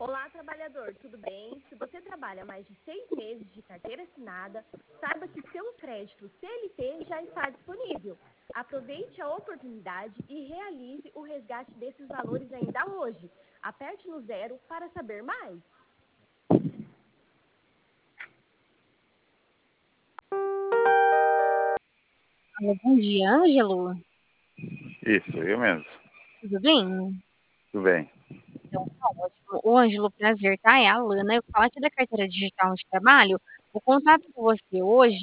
Olá, trabalhador, tudo bem? Se você trabalha mais de 6 meses de carteira assinada, saiba que seu crédito CLT já está disponível. Aproveite a oportunidade e realize o resgate desses valores ainda hoje. Aperte no 0 para saber mais. Alô, bom dia, Ângelo. Isso, eu mesmo. Tudo bem? Tudo bem. Então, tá ótimo. Ô, Ângelo, prazer, tá? É a Lana. Eu falo aqui da carteira digital de trabalho. Vou contar com você hoje